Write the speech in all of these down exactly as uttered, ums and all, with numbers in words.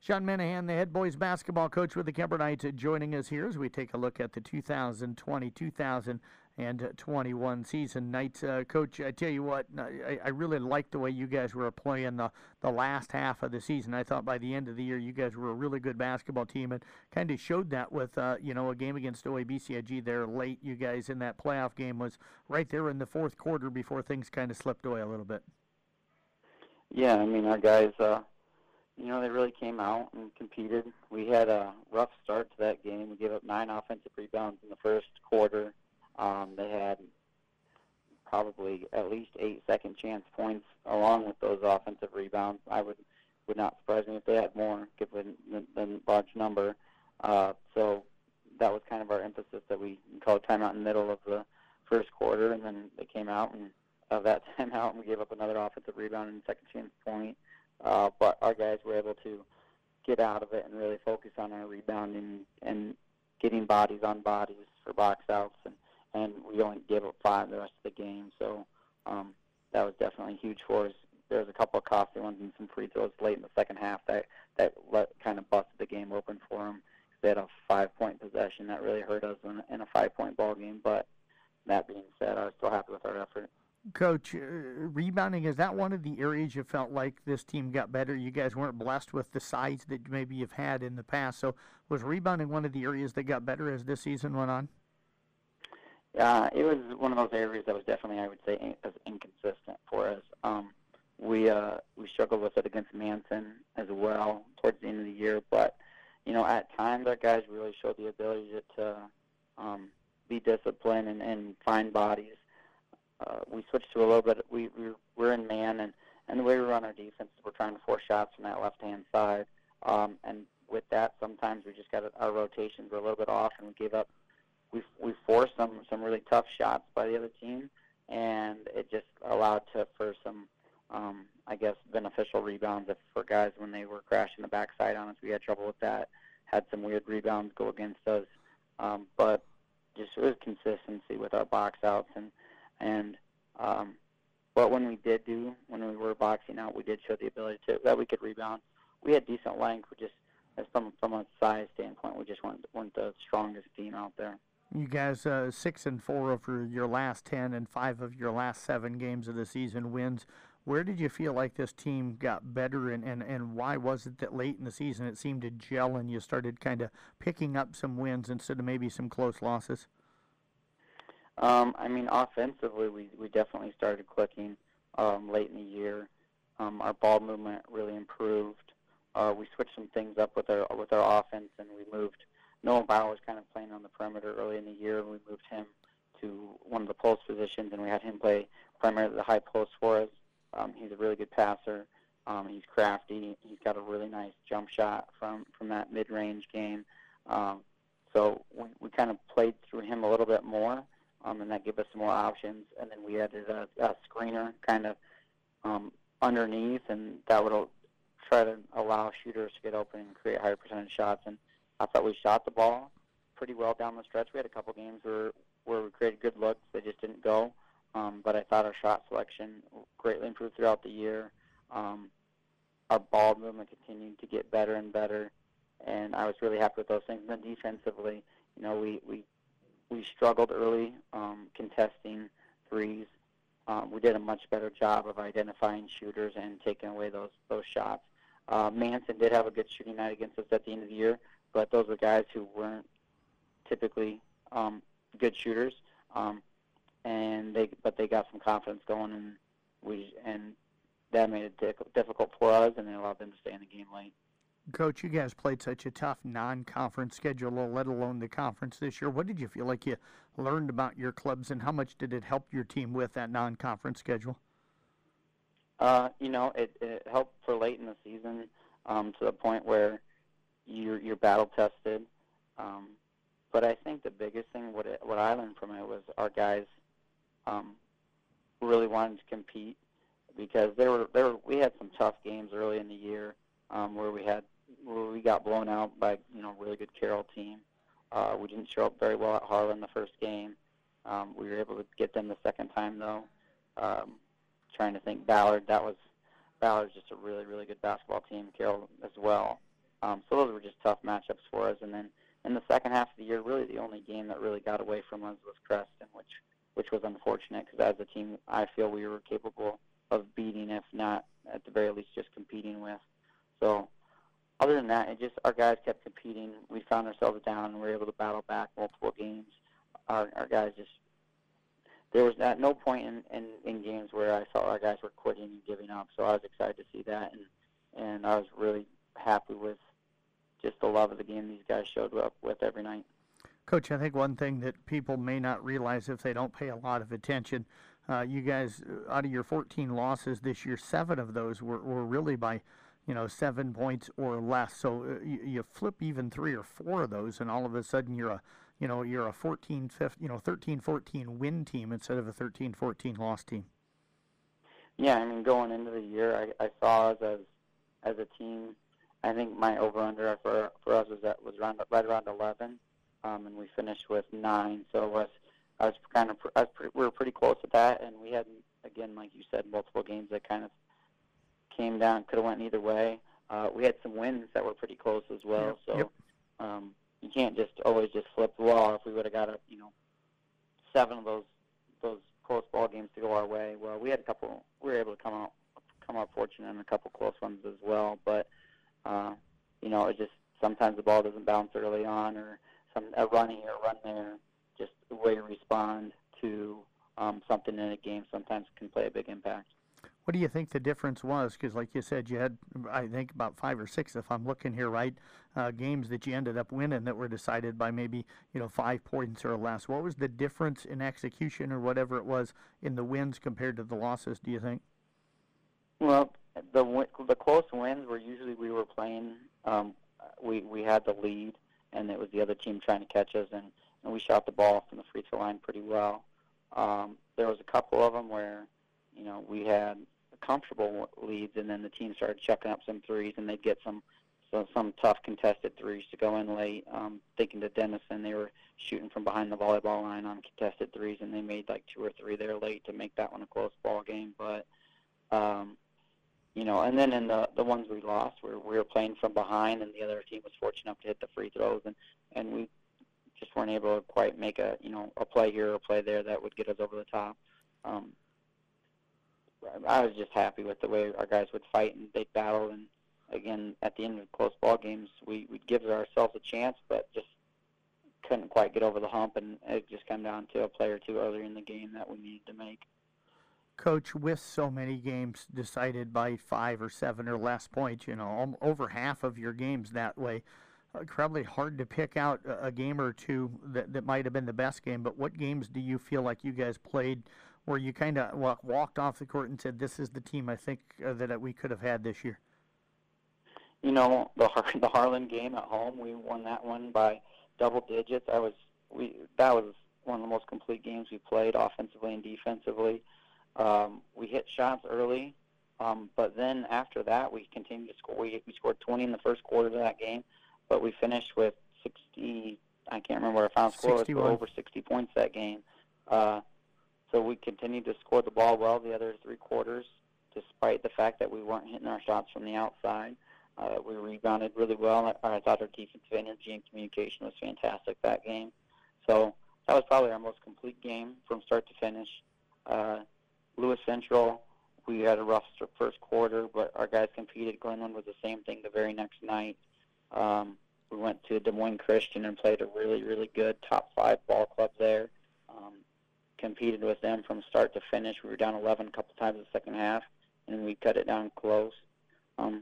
Sean Minahan, the head boys basketball coach with the Kemper Knights, joining us here as we take a look at the two thousand twenty two thousand twenty-one season. Knights, uh, Coach, I tell you what, I, I really liked the way you guys were playing the, the last half of the season. I thought by the end of the year you guys were a really good basketball team and kind of showed that with, uh, you know, a game against O A B C I G there late. You guys in that playoff game was right there in the fourth quarter before things kind of slipped away a little bit. Yeah, I mean, our guys, uh, you know, they really came out and competed. We had a rough start to that game. We gave up nine offensive rebounds in the first quarter. Um, they had probably at least eight second chance points along with those offensive rebounds. I would would not surprise me if they had more, given the, the large number. Uh, so that was kind of our emphasis, that we called timeout in the middle of the first quarter, and then they came out and of that timeout, and we gave up another offensive rebound and second chance point. Uh, but our guys were able to get out of it and really focus on our rebounding and getting bodies on bodies for box outs, and, and we only gave up five the rest of the game. So um, that was definitely huge for us. There was a couple of costly ones and some free throws late in the second half that that let, kind of busted the game open for them. They had a five-point possession that really hurt us in, in a five-point ball game. But that being said, I was still happy with our effort. Coach, uh, rebounding, is that one of the areas you felt like this team got better? You guys weren't blessed with the size that maybe you've had in the past. So was rebounding one of the areas that got better as this season went on? Yeah, it was one of those areas that was definitely, I would say, in, as inconsistent for us. Um, we uh, we struggled with it against Manson as well towards the end of the year. But, you know, at times our guys really showed the ability to, to um, be disciplined and, and find bodies. Uh, we switched to a little bit. We, we we're in man, and, and the way we run our defense, we're trying to force shots from that left-hand side. Um, and with that, sometimes we just got our rotations were a little bit off, and we gave up. We we forced some some really tough shots by the other team, and it just allowed to for some, um, I guess, beneficial rebounds if, for guys when they were crashing the backside on us. We had trouble with that. Had some weird rebounds go against us, um, but just it was consistency with our box outs and. And um, but when we did do, when we were boxing out, we did show the ability to that we could rebound. We had decent length. We just, as from from a size standpoint, we just weren't weren't the strongest team out there. You guys, uh, six and four over your last ten, and five of your last seven games of the season wins. Where did you feel like this team got better, and, and, and why was it that late in the season it seemed to gel and you started kind of picking up some wins instead of maybe some close losses? Um, I mean, offensively, we, we definitely started clicking um, late in the year. Um, our ball movement really improved. Uh, we switched some things up with our with our offense, and we moved. Noah Bauer was kind of playing on the perimeter early in the year, and we moved him to one of the post positions, and we had him play primarily the high post for us. Um, he's a really good passer. Um, he's crafty. He's got a really nice jump shot from, from that mid-range game. Um, so we, we kind of played through him a little bit more. Um, and that gave us some more options. And then we added a, a screener kind of um, underneath, and that would try to allow shooters to get open and create higher percentage shots. And I thought we shot the ball pretty well down the stretch. We had a couple games where, where we created good looks. They just didn't go. Um, but I thought our shot selection greatly improved throughout the year. Um, our ball movement continued to get better and better, and I was really happy with those things. And then defensively, you know, we, we We struggled early um, contesting threes. Um, we did a much better job of identifying shooters and taking away those those shots. Uh, Manson did have a good shooting night against us at the end of the year, but those were guys who weren't typically um, good shooters, um, and they but they got some confidence going, and we and that made it difficult for us, and it allowed them to stay in the game late. Coach, you guys played such a tough non-conference schedule, let alone the conference this year. What did you feel like you learned about your clubs, and how much did it help your team with that non-conference schedule? Uh, you know, it, it helped for late in the season um, to the point where you're, you're battle-tested. Um, but I think the biggest thing, what, it, what I learned from it was our guys um, really wanted to compete, because there were, there were, we had some tough games early in the year um, where we had where we got blown out by, you know, a really good Carroll team. Uh, we didn't show up very well at Harlan the first game. Um, we were able to get them the second time, though. Um, trying to think, Ballard, that was Ballard's just a really, really good basketball team. Carroll as well. tough matchups for us. And then in the second half of the year, really the only game that really got away from us was Creston, which which was unfortunate because as a team, I feel we were capable of beating, if not at the very least just competing with. So other than that, it just our guys kept competing. We found ourselves down, and we were able to battle back multiple games. Our our guys just there was at no point in, in, in games where I felt our guys were quitting and giving up. So I was excited to see that, and and I was really happy with just the love of the game these guys showed up with every night. Coach, I think one thing that people may not realize if they don't pay a lot of attention, uh, you guys, out of your fourteen losses this year, seven of those were, were really by, you know, seven points or less. So uh, you, you flip even three or four of those, and all of a sudden you're a, you know, you're a fourteen, fifteen, you know, thirteen fourteen win team instead of a thirteen fourteen loss team. Yeah, I mean, going into the year, I, I saw us as as a team. I think my over/under for for us was that was around right around eleven, um, and we finished with nine. So it was I was kind of I was pretty, we were pretty close at that, and we had again, like you said, multiple games that kind of came down, could have went either way. Uh, we had some wins that were pretty close as well. Yep. So Yep. Um, you can't just always just flip the wall. If we would have got a you know seven of those those close ball games to go our way, well, we had a couple. We were able to come out come out fortunate in a couple close ones as well, but. Uh, you know, it just sometimes the ball doesn't bounce early on, or some a run here, a run there. Just the way you respond to um, something in a game sometimes can play a big impact. What do you think the difference was? Because, like you said, you had, I think, about five or six, if I'm looking here right, uh, games that you ended up winning that were decided by maybe, you know, five points or less. What was the difference in execution or whatever it was in the wins compared to the losses, do you think? Well, the the close wins were usually we were playing. Um, we we had the lead, and it was the other team trying to catch us, and, and we shot the ball from the free throw line pretty well. Um, there was a couple of them where, you know, we had comfortable leads, and then the team started chucking up some threes, and they'd get some so some tough contested threes to go in late. Um, thinking to Denison, they were shooting from behind the volleyball line on contested threes, and they made like two or three there late to make that one a close ball game, but. Um, You know, and then in the the ones we lost, where we were playing from behind, and the other team was fortunate enough to hit the free throws, and, and we just weren't able to quite make a you know a play here or a play there that would get us over the top. Um, I was just happy with the way our guys would fight and they'd battle, and again at the end of close ball games, we we'd give ourselves a chance, but just couldn't quite get over the hump, and it just came down to a play or two earlier in the game that we needed to make. Coach, with so many games decided by five or seven or less points, you know, over half of your games that way, uh, probably hard to pick out a, a game or two that, that might have been the best game. But what games do you feel like you guys played where you kind of well, walked off the court and said, this is the team I think uh, that we could have had this year? You know, the Har- the Harlan game at home, we won that one by double digits. I was we that was one of the most complete games we played offensively and defensively. Um, we hit shots early, um, but then after that we continued to score. We, we scored twenty in the first quarter of that game, but we finished with sixty. I can't remember our final score. It was over sixty points that game. Uh, so we continued to score the ball well the other three quarters, despite the fact that we weren't hitting our shots from the outside. Uh, we rebounded really well. I, I thought our defensive energy and communication was fantastic that game. So that was probably our most complete game from start to finish. Uh, Lewis Central, we had a rough first quarter, but our guys competed. Glenwood was the same thing the very next night. Um, we went to Des Moines Christian and played a really, really good top five ball club there. Um, competed with them from start to finish. We were down eleven a couple times in the second half, and we cut it down close. Um,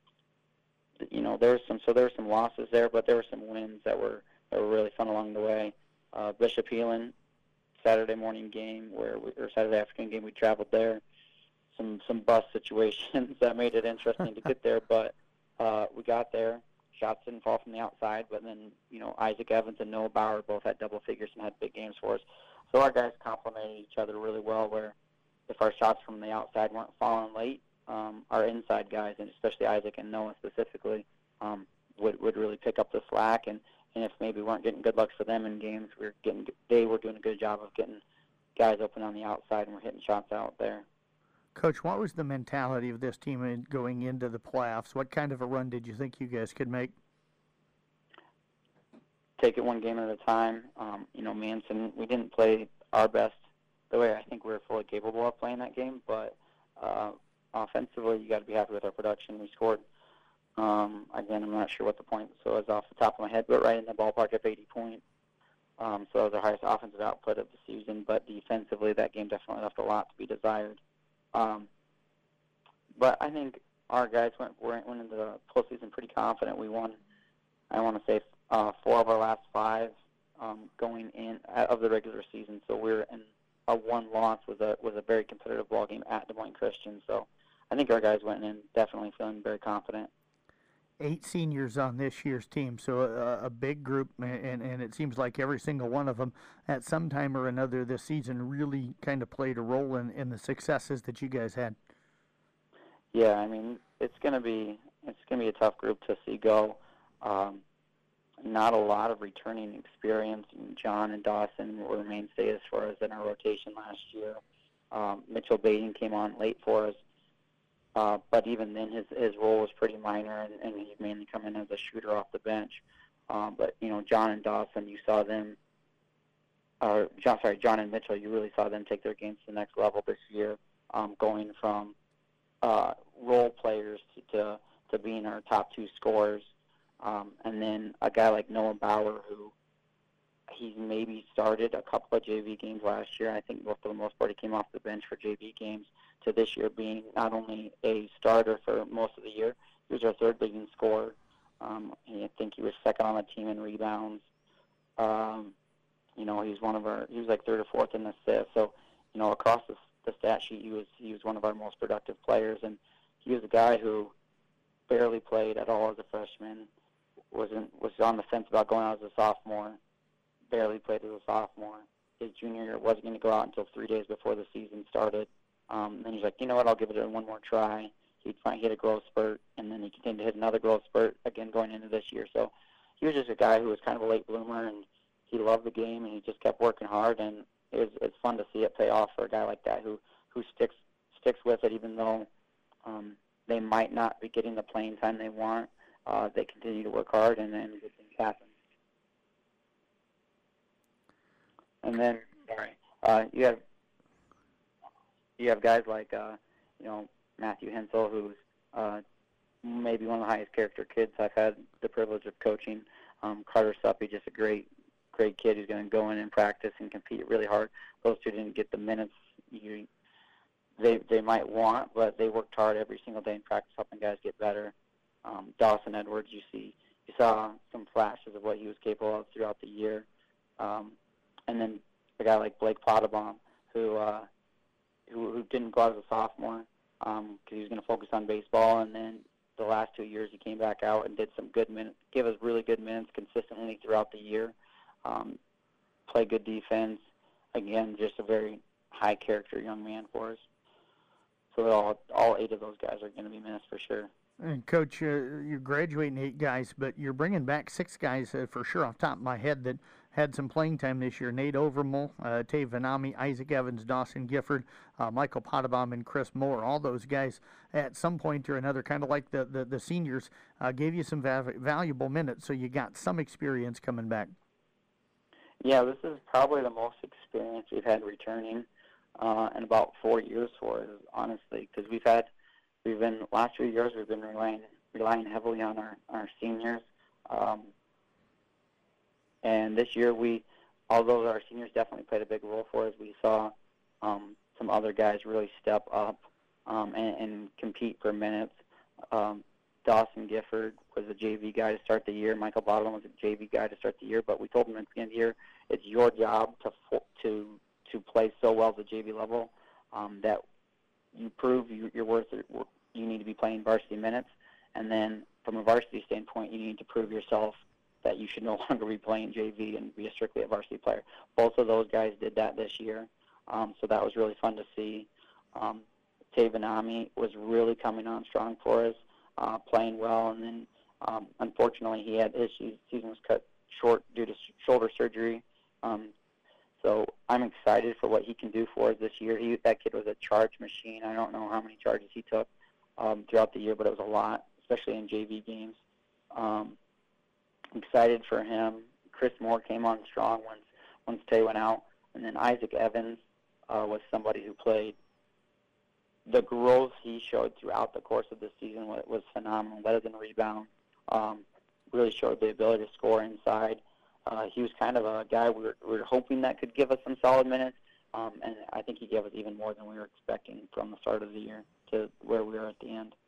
you know, there was some so there were some losses there, but there were some wins that were that were really fun along the way. Uh, Bishop Heelan, Saturday morning game where we, or Saturday afternoon game, we traveled there. Some some bus situations that made it interesting to get there, but uh, we got there. Shots didn't fall from the outside, but then you know Isaac Evans and Noah Bauer both had double figures and had big games for us. So our guys complemented each other really well. Where if our shots from the outside weren't falling late, um, our inside guys, and especially Isaac and Noah specifically, um, would would really pick up the slack. And, and if maybe we weren't getting good looks for them in games, we were getting they were doing a good job of getting guys open on the outside, and we're hitting shots out there. Coach, what was the mentality of this team in going into the playoffs? What kind of a run did you think you guys could make? take it one game at a time. Um, you know, Manson, we didn't play our best the way I think we were fully capable of playing that game, but uh, offensively, you got to be happy with our production. We scored, um, again, I'm not sure what the point was off the top of my head, but right in the ballpark of eighty points. Um, so that was our highest offensive output of the season, but defensively, that game definitely left a lot to be desired. Um, but I think our guys went, went into the postseason pretty confident. We won, I want to say, uh, four of our last five um, going in uh, of the regular season. So we're in a one loss was a was a very competitive ball game at Des Moines Christian. So I think our guys went in definitely feeling very confident. Eight seniors on this year's team, so a, a big group, and, and it seems like every single one of them at some time or another this season really kind of played a role in, in the successes that you guys had. Yeah, I mean, it's gonna be it's gonna be a tough group to see go. Um, not a lot of returning experience. John and Dawson were mainstays for us in our rotation last year. Um, Mitchell Baden came on late for us, uh, but even then his his role was pretty minor, and, and he mainly come in as a shooter off the bench. Um, but you know, John and Dawson, you saw them. Or John, sorry, John and Mitchell, you really saw them take their games to the next level this year, um, going from uh, role players to, to to being our top two scorers. Um, and then a guy like Noah Bauer, who he's maybe started a couple of J V games last year. I think for the most part he came off the bench for J V games, to this year being not only a starter for most of the year, he was our third leading scorer. Um, I think he was second on the team in rebounds. Um, you know, he was one of our, he was like third or fourth in assists. So, you know, across the, the stat sheet, he was he was one of our most productive players, and he was a guy who barely played at all as a freshman. Wasn't was on the fence about going out as a sophomore. Barely played as a sophomore. His junior year wasn't going to go out until three days before the season started. Um, then he's like, you know what, I'll give it a one more try. He'd finally hit a growth spurt, and then he continued to hit another growth spurt again going into this year. So he was just a guy who was kind of a late bloomer, and he loved the game, and he just kept working hard. And it was it's fun to see it pay off for a guy like that who who sticks sticks with it, even though um, they might not be getting the playing time they want. Uh, they continue to work hard, and then good things happen. And then, sorry, uh, you have you have guys like uh, you know Matthew Hensel, who's uh, maybe one of the highest character kids I've had the privilege of coaching. Um, Carter Suppy, just a great great kid who's going to go in and practice and compete really hard. Those two didn't get the minutes you, they they might want, but they worked hard every single day in practice, helping guys get better. Um, Dawson Edwards, you see, you saw some flashes of what he was capable of throughout the year. Um, and then a guy like Blake Potabom, who, uh, who who didn't go out as a sophomore because um, he was going to focus on baseball. And then the last two years he came back out and did some good minutes, gave us really good minutes consistently throughout the year. Um, played good defense. Again, just a very high character young man for us. So all all eight of those guys are going to be missed for sure. And Coach, uh, you're graduating eight guys, but you're bringing back six guys uh, for sure off the top of my head that had some playing time this year. Nate Overmole, uh, Tay Vanami, Isaac Evans, Dawson Gifford, uh, Michael Potabom, and Chris Moore. All those guys at some point or another, kind of like the, the, the seniors, uh, gave you some va- valuable minutes, so you got some experience coming back. Yeah, this is probably the most experience we've had returning uh, in about four years for us, honestly, because we've had We've been last few years. We've been relying relying heavily on our our seniors, um, and this year we, although our seniors definitely played a big role for us, we saw um, some other guys really step up um, and, and compete for minutes. Um, Dawson Gifford was a J V guy to start the year. Michael Bottom was a J V guy to start the year, but we told him at the end of the year, it's your job to to to play so well at the J V level um, that you prove you, you're worth it. You need to be playing varsity minutes, and then from a varsity standpoint, you need to prove yourself that you should no longer be playing J V and be a strictly a varsity player. Both of those guys did that this year, um, so that was really fun to see. Um, Tay Vanami was really coming on strong for us, uh, playing well, and then um, unfortunately he had his season was cut short due to shoulder surgery. Um, So I'm excited for what he can do for us this year. He, that kid was a charge machine. I don't know how many charges he took um, throughout the year, but it was a lot, especially in J V games. Um, excited for him. Chris Moore came on strong once once Tay went out, and then Isaac Evans uh, was somebody who played. The growth he showed throughout the course of the season was, was phenomenal. Better than rebound, um, really showed the ability to score inside. Uh, he was kind of a guy we were, we were hoping that could give us some solid minutes, um, and I think he gave us even more than we were expecting from the start of the year to where we are at the end.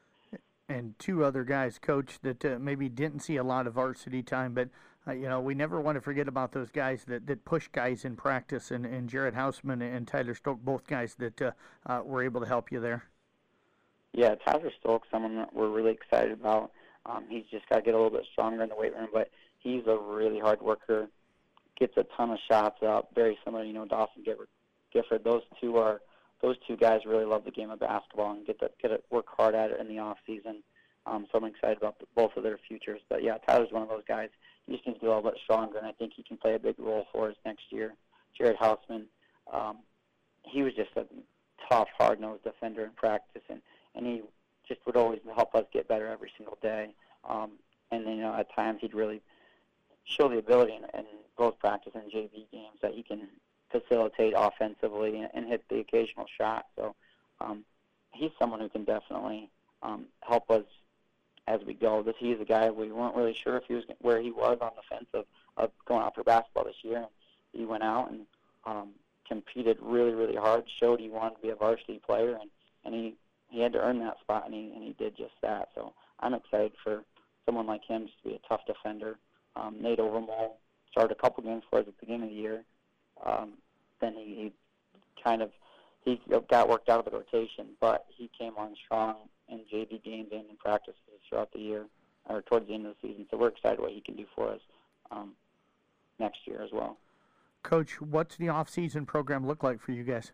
And two other guys, Coach, that uh, maybe didn't see a lot of varsity time, but uh, you know, we never want to forget about those guys that, that push guys in practice, and, and Jared Hausman and Tyler Stoke, both guys that uh, uh, were able to help you there. Yeah, Tyler Stoke, someone that we're really excited about. Um, he's just got to get a little bit stronger in the weight room, but he's a really hard worker, gets a ton of shots up, very similar, you know, Dawson Gifford. Gifford. Those two are those two guys really love the game of basketball and get to get it, work hard at it in the off season. Um, so I'm excited about the, both of their futures. But yeah, Tyler's one of those guys. He just needs to be a little bit stronger, and I think he can play a big role for us next year. Jared Hausman, um, he was just a tough, hard-nosed defender in practice, and, and he just would always help us get better every single day. Um, and then, you know, at times he'd really show the ability in, in both practice and J V games that he can facilitate offensively and, and hit the occasional shot. So um, he's someone who can definitely um, help us as we go. This he's a guy we weren't really sure if he was where he was on the fence of, of going out for basketball this year. He went out and um, competed really, really hard. Showed he wanted to be a varsity player, and, and he, he had to earn that spot, and he and he did just that. So I'm excited for someone like him just to be a tough defender. Um, Nate Overmole started a couple games for us at the beginning of the year. Um, then he, he kind of he got worked out of the rotation, but he came on strong in J V games and in practices throughout the year, or towards the end of the season. So we're excited what he can do for us um, next year as well. Coach, what's the off-season program look like for you guys?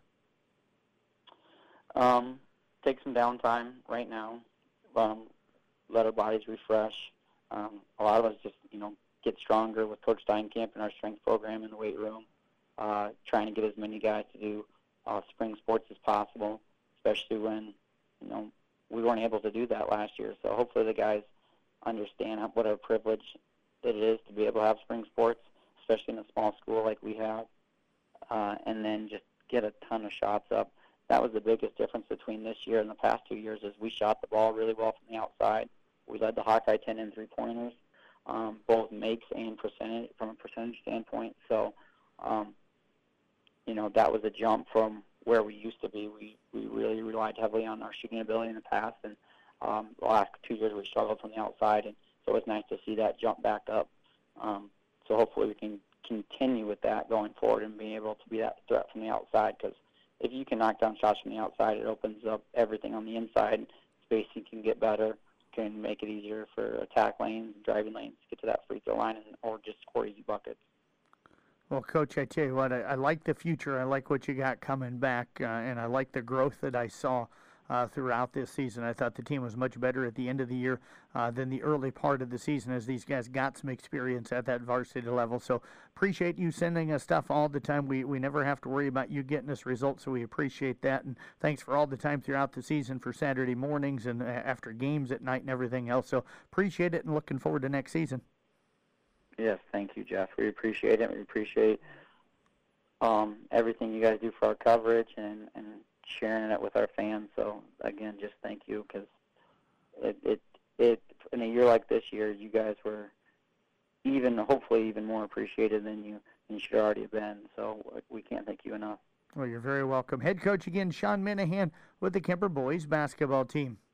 Um, take some downtime right now. Um, let our bodies refresh. Um, a lot of us just, you know, get stronger with Coach Steinkamp and our strength program in the weight room, uh, trying to get as many guys to do uh, spring sports as possible, especially when, you know, we weren't able to do that last year. So hopefully the guys understand what a privilege it is to be able to have spring sports, especially in a small school like we have, uh, and then just get a ton of shots up. That was the biggest difference between this year and the past two years is we shot the ball really well from the outside. We led the Hawkeye ten in three-pointers, um, both makes and percentage from a percentage standpoint. So, um, you know, that was a jump from where we used to be. We, we really relied heavily on our shooting ability in the past, and um, the last two years we struggled from the outside, and so it's nice to see that jump back up. Um, so hopefully we can continue with that going forward and be able to be that threat from the outside, because if you can knock down shots from the outside, it opens up everything on the inside. Spacing can get better, can make it easier for attack lanes, driving lanes to get to that free throw line, and, or just score easy buckets. Well, Coach, I tell you what, I, I like the future. I like what you got coming back, uh, and I like the growth that I saw uh, throughout this season. I thought the team was much better at the end of the year uh, than the early part of the season as these guys got some experience at that varsity level. So appreciate you sending us stuff all the time. We we never have to worry about you getting us results, so we appreciate that. And thanks for all the time throughout the season for Saturday mornings and uh, after games at night and everything else. So appreciate it and looking forward to next season. Yes, thank you, Jeff. We appreciate it. We appreciate um, everything you guys do for our coverage and, and sharing it with our fans. So, again, just thank you, because it, it, it, in a year like this year, you guys were even, hopefully, even more appreciated than you, than you should already have been. So we can't thank you enough. Well, you're very welcome. Head coach again, Sean Minahan with the Kemper boys basketball team.